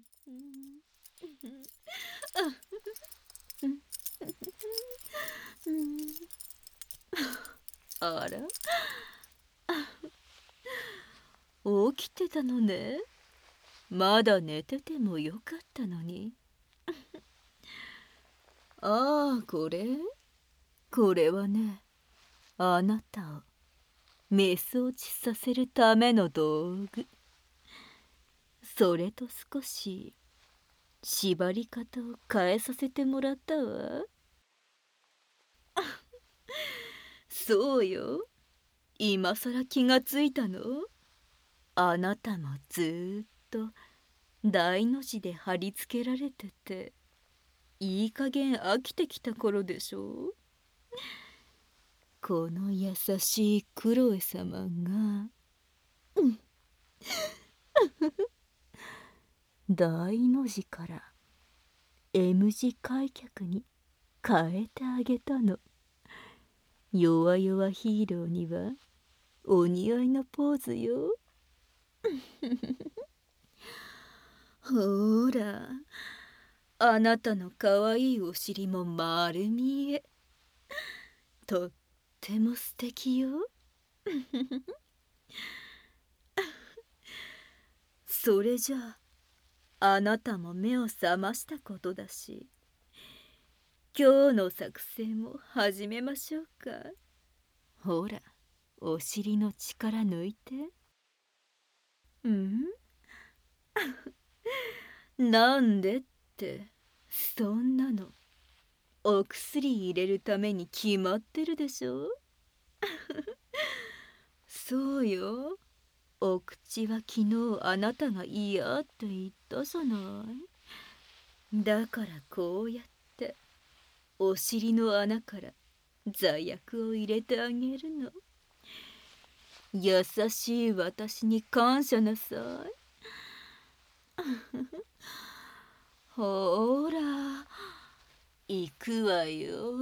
あら、起きてたのね。まだ寝ててもよかったのに。ああ、これはね、あなたをメス落ちさせるための道具。それと少し縛り方を変えさせてもらったわ。そうよ、今さら気がついたの？あなたもずーっと大の字で貼り付けられてて、いい加減飽きてきた頃でしょ。この優しいクロエ様が大の字から M 字開脚に変えてあげたの。弱々ヒーローにはお似合いのポーズよ。ほら、あなたのかわいいお尻も丸見え。とっても素敵よ。それじゃあ、あなたも目を覚ましたことだし、今日の作戦も始めましょうか。ほら、お尻の力抜いて。なんでって、そんなのお薬入れるために決まってるでしょ。そうよ、お口は昨日あなたが嫌って言ったじゃない。だからこうやってお尻の穴から罪悪を入れてあげるの。優しい私に感謝なさい。ほら、行くわよ。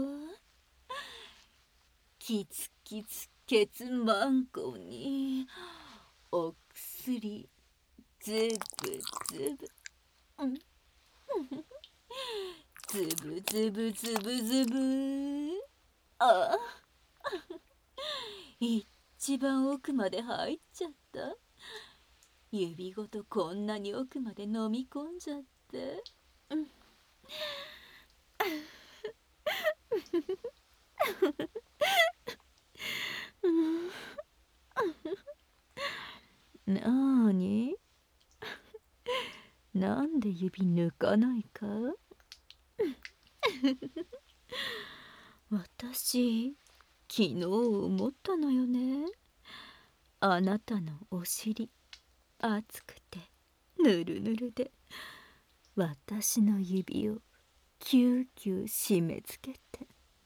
キツキツケツマンコにお薬ズブズブ、ズブズブズブズブ。あ、一番奥まで入っちゃった。指ごとこんなに奥まで飲み込んじゃって。なーに、なんで指抜かないか？私、昨日思ったのよね。あなたのお尻、熱くてぬるぬるで、私の指をキューキュー締め付けて、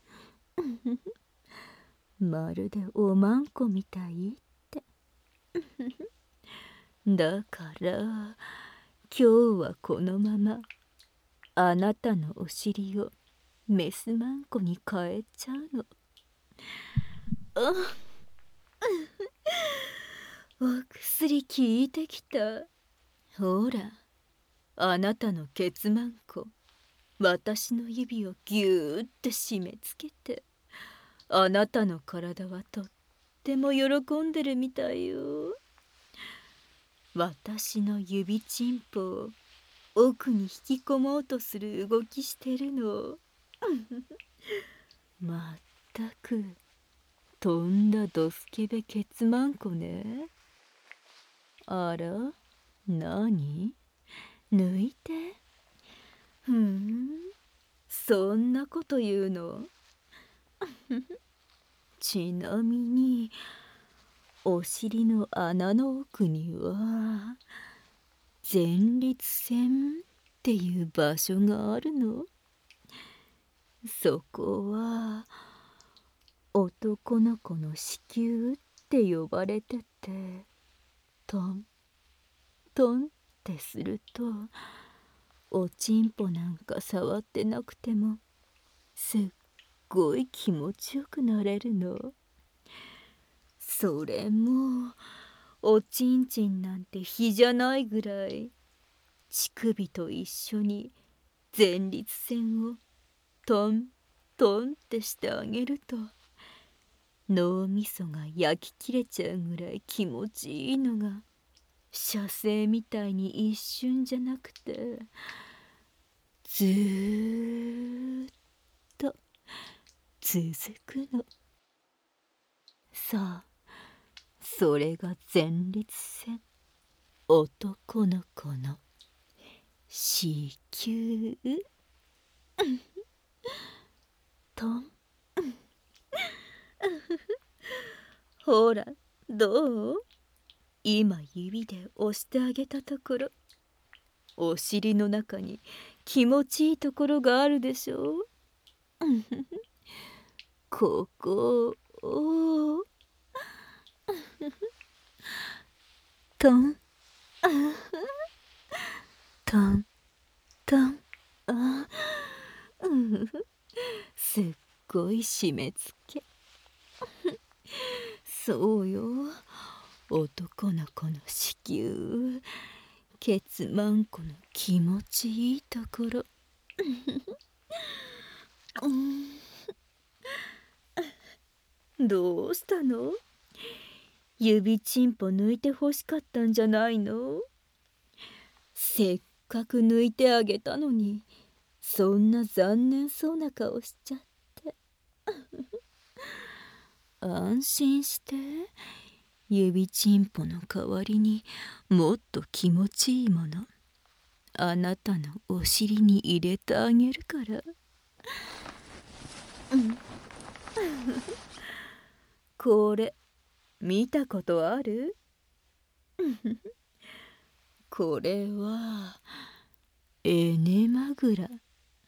まるでおまんこみたいって。だから今日はこのままあなたのお尻をメスマンコに変えちゃうの。あ、お薬効いてきた。ほら、あなたのケツマンコ、私の指をぎゅーって締め付けて、あなたの体はとっても喜んでるみたいよ。私の指チンポを奥に引き込もうとする動きしてるの。まったくとんだドスケベケツマンコね。あら、なに、抜いて。そんなこと言うの？ちなみにお尻の穴の奥には前立腺っていう場所があるの。そこは男の子の子宮って呼ばれてて、トントンってするとおちんぽなんか触ってなくてもすっごい気持ちよくなれるの。それもおちんちんなんて比じゃないぐらい乳首と一緒に前立腺をトントンってしてあげると、脳みそが焼き切れちゃうぐらい気持ちいいのが、射精みたいに一瞬じゃなくて、ずーっと続くの。さあ、それが前立腺、男の子の子宮。トン。ほら、どう？今指で押してあげたところ、お尻の中に気持ちいいところがあるでしょう。ここをトントントン。すっごい締め付け。そうよ、男の子の子宮、ケツマンコの気持ちいいところ。どうしたの？指チンポ抜いてほしかったんじゃないの？せっかく抜いてあげたのに、そんな残念そうな顔しちゃって。安心して、指チンポの代わりにもっと気持ちいいもの、あなたのお尻に入れてあげるから。これ見たことある？これはエネマグラ。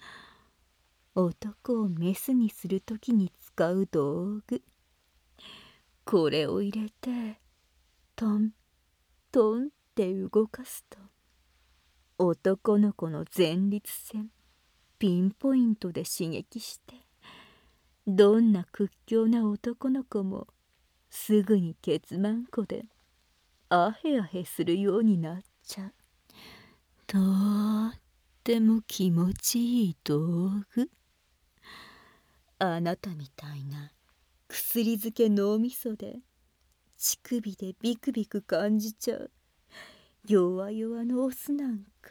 男をメスにするときに使う道具。これを入れてトントンって動かすと、男の子の前立腺ピンポイントで刺激して、どんな屈強な男の子もすぐにケツマンコでアヘアヘするようになっちゃう。とっても気持ちいい道具。あなたみたいな薬漬け脳みそで乳首でビクビク感じちゃう弱々のオスなんか、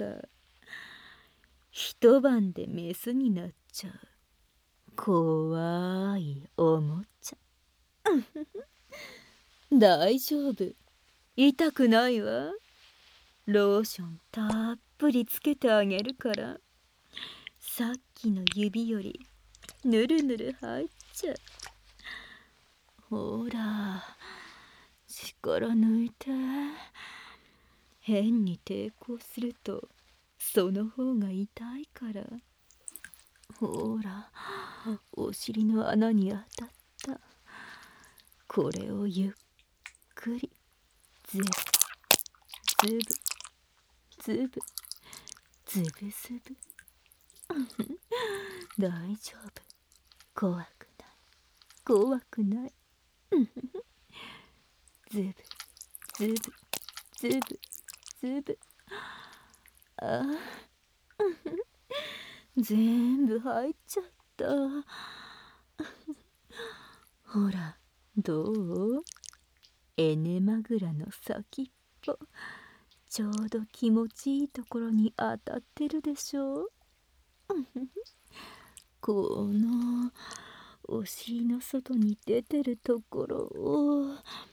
一晩でメスになっちゃう怖いおもちゃ。大丈夫、痛くないわ。ローションたっぷりつけてあげるから、さっきの指よりぬるぬる入っちゃう。ほら、力抜いて。変に抵抗するとその方が痛いから。ほら、お尻の穴に当たった。これをゆっくりズブズブズブズブズブ。大丈夫、怖くない怖くない。ズブズブズブズブ。あ、全部入っちゃった。ほら、どう？エネマグラの先っぽ、ちょうど気持ちいいところに当たってるでしょ。このお尻の外に出てるところを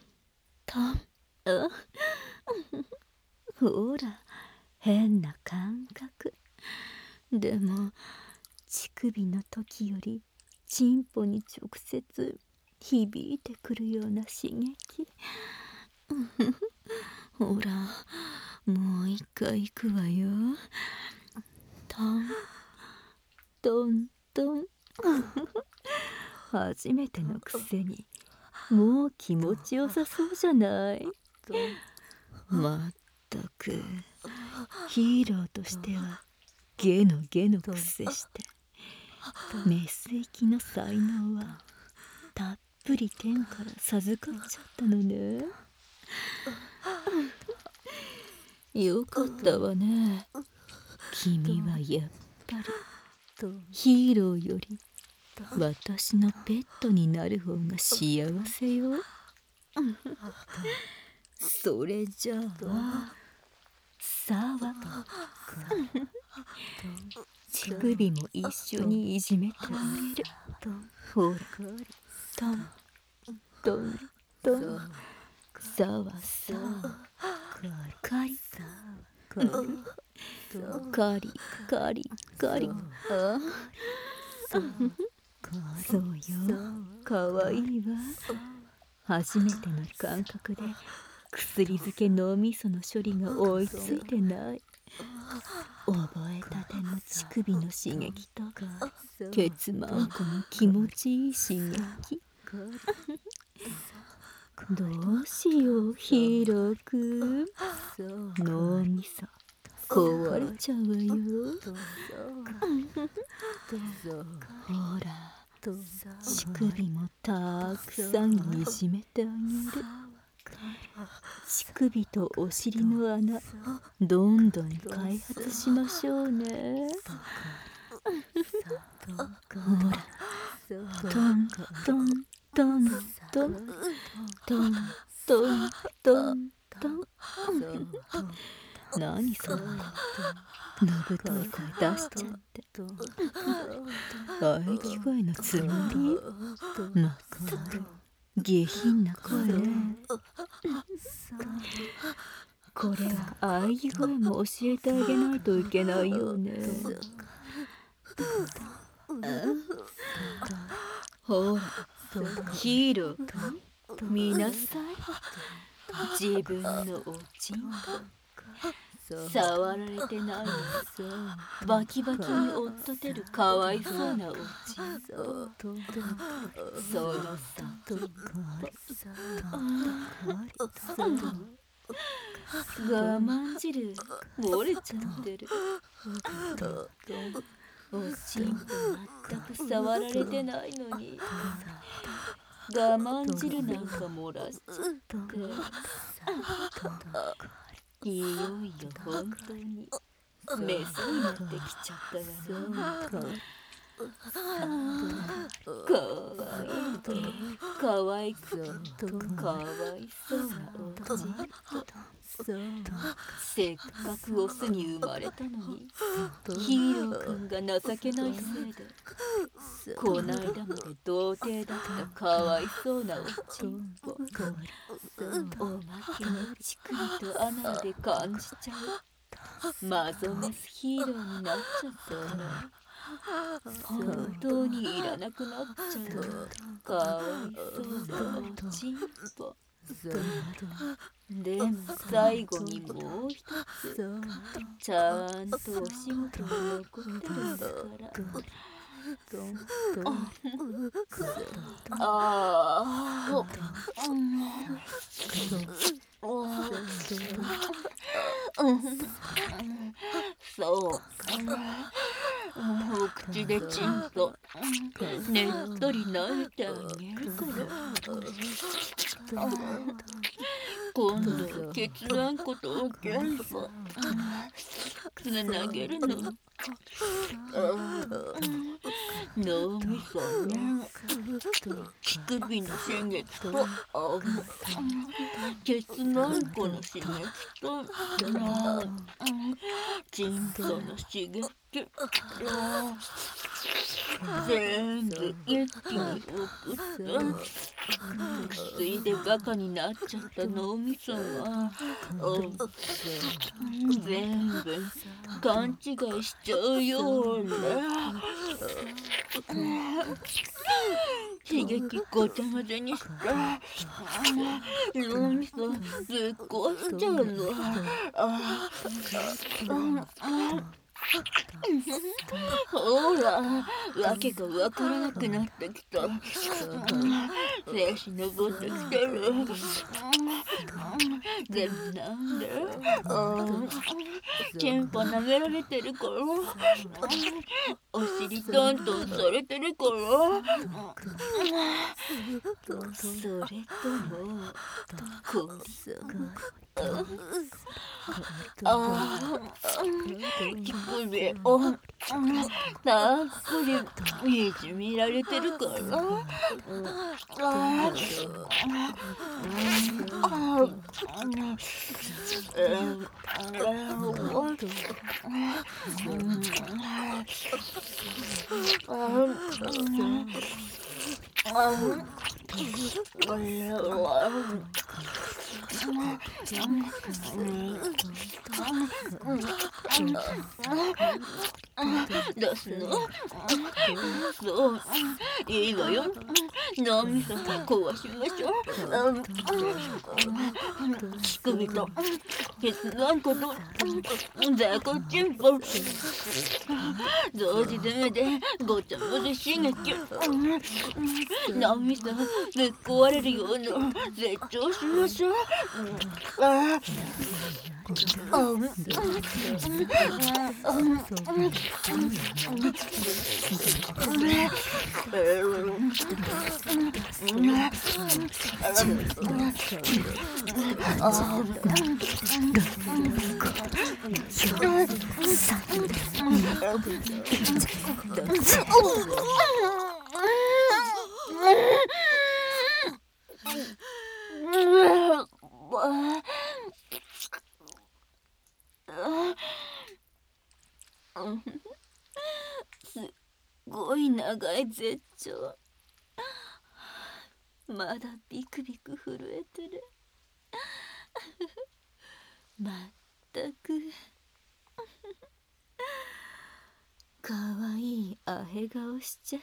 ほら、変な感覚。でも乳首の時よりチンポに直接響いてくるような刺激。ほら、もう一回行くわよ。トントントン。初めてのくせにもう気持ちよさそうじゃない。まったくヒーローとしてはゲのゲのくせして、メス行きの才能はたっぷり天から授かっちゃったのね。よかったわね。 君はやっぱりヒーローより私のペットになる方が幸せよ。それじゃあさあ乳首も一緒にいじめてあげる。ほらトントントンさわさわカリカリカリカリカリ。あそうよ、かわいいわ。初めての感覚で薬漬け脳みその処理が追いついてない。覚えたての乳首の刺激とケツマンコの気持ちいい刺激。どうしようヒーローくん、脳みそ壊れちゃうわよ。ほら乳首もたくさんいじめてあげる。乳首とお尻の穴どんどん開発しましょうね。ほらトントントントントントントントン。何それ、のぶとい声出しちゃって。喘ぎ声のつもり？まったく下品な声ね。これは喘ぎ声も教えてあげないといけないよね。ほらヒーローくん、見なさい。自分のおちんこ触られてないのさ。バキバキに追っ立てるかわいそうなおちんこ。その先っぽ我慢汁漏れちゃってる。おちんこ全く触られてないのに我慢汁なんか漏らしちゃって。いよいよ本当にメスになってきちゃったわね。かわいくてかわいそうなおちんこ。せっかくオスに生まれたのにヒーローくんが情けないせいでこないだまで童貞だったかわいそうなおちんこ。おまけに乳首とアナルで感じちゃうマゾメスヒーローになっちゃったから本当にいらなくなっちゃうかわいそうなおちんぽ。でも最後にもう一つちゃんとお仕事が残ってるんだから。そうかな。お口でちんとねっとり舐めてあげるから。今度ケツあんことおけんぽつなげるの。脳みそね、乳首の刺激とケツマンコの刺激とチンコの刺激全部一気に送って薬でバカになっちゃった脳みそは全部勘違いしちゃうよね。刺激ごちゃ混ぜにして脳みそぶっ壊しちゃうの。ほらわけがわからなくなってきた。精子登ってきてる。でもなんでチンポ舐められてるから、お尻トントンされてるから、それともこれ乳首をたっぷりいじめられてるから、出すの？そう、いいわよ。脳みそ壊しましょう。乳首と血眼と座骨チンポ同時攻めでごちゃ混ぜ刺激。脳みそぶっ壊れるような絶頂しましょう。すごい長い絶頂。まだビクビク震えてる。まったくかわいいアヘ顔しちゃった。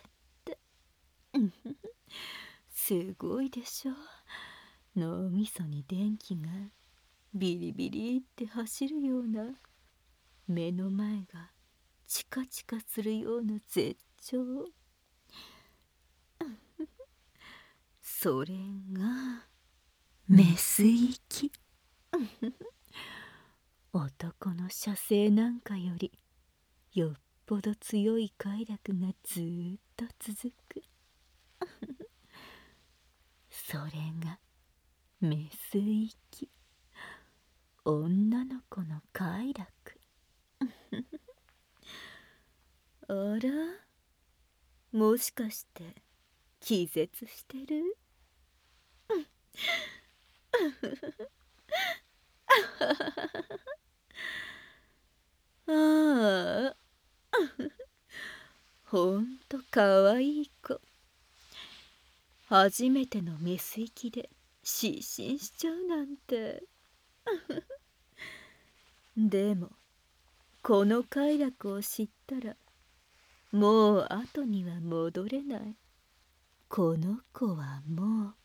すごいでしょ。脳みそに電気がビリビリって走るような、目の前がチカチカするような絶頂。それがメス息。男の射精なんかよりよっぽど強い快楽がずーっと続く。それがメス息。女の子の快楽。あら、もしかして気絶してる？ああ、ほんとかわいい子。初めてのメス息で失神しちゃうなんて。でもこの快楽を知ったらもう後には戻れない。この子はもう